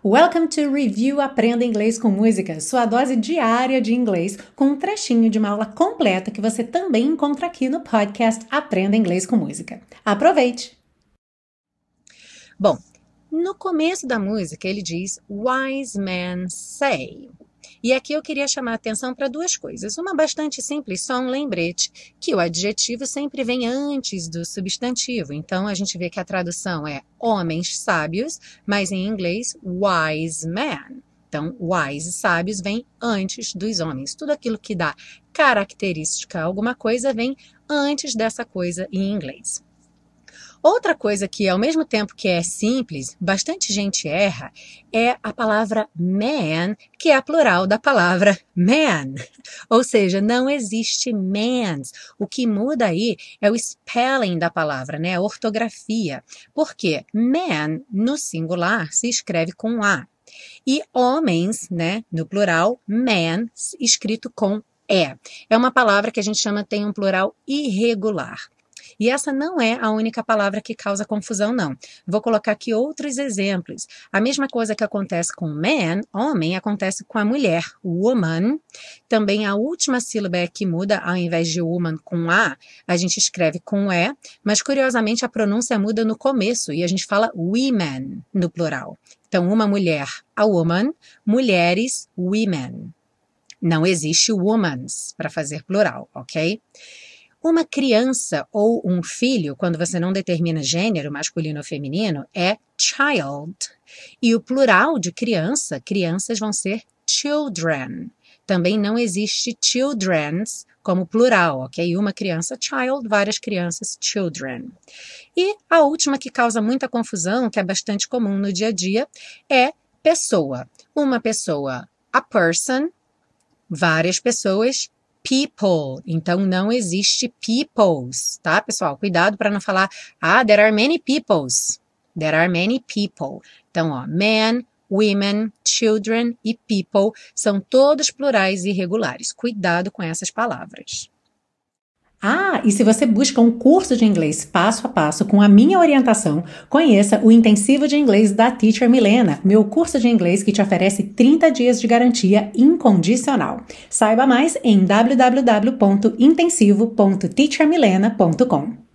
Welcome to Review Aprenda Inglês com Música, sua dose diária de inglês, com um trechinho de uma aula completa que você também encontra aqui no podcast Aprenda Inglês com Música. Aproveite! Bom, no começo da música ele diz Wise men say. E aqui eu queria chamar a atenção para duas coisas. Uma bastante simples, só um lembrete, que o adjetivo sempre vem antes do substantivo. Então, a gente vê que a tradução é homens sábios, mas em inglês, wise men. Então, wise, sábios, vem antes dos homens. Tudo aquilo que dá característica a alguma coisa vem antes dessa coisa em inglês. Outra coisa que, ao mesmo tempo que é simples, bastante gente erra, é a palavra man, que é a plural da palavra man. Ou seja, não existe mans. O que muda aí é o spelling da palavra, né? A ortografia. Porque man, no singular, se escreve com A. E homens, né, no plural, man, escrito com E. É uma palavra que a gente chama, tem um plural irregular. E essa não é a única palavra que causa confusão, não. Vou colocar aqui outros exemplos. A mesma coisa que acontece com man, homem, acontece com a mulher, woman. Também a última sílaba é que muda, ao invés de woman com a gente escreve com E, mas curiosamente a pronúncia muda no começo e a gente fala women no plural. Então, uma mulher, a woman, mulheres, women. Não existe womans para fazer plural, ok? Uma criança ou um filho, quando você não determina gênero, masculino ou feminino, é child. E o plural de criança, crianças vão ser children. Também não existe children's como plural, ok? Uma criança, child, várias crianças, children. E a última que causa muita confusão, que é bastante comum no dia a dia, é pessoa. Uma pessoa, a person, várias pessoas, people. Então, não existe peoples, tá, pessoal? Cuidado para não falar, there are many peoples. There are many people. Então, men, women, children e people são todos plurais irregulares. Cuidado com essas palavras. E se você busca um curso de inglês passo a passo com a minha orientação, conheça o Intensivo de Inglês da Teacher Milena, meu curso de inglês que te oferece 30 dias de garantia incondicional. Saiba mais em www.intensivo.teachermilena.com.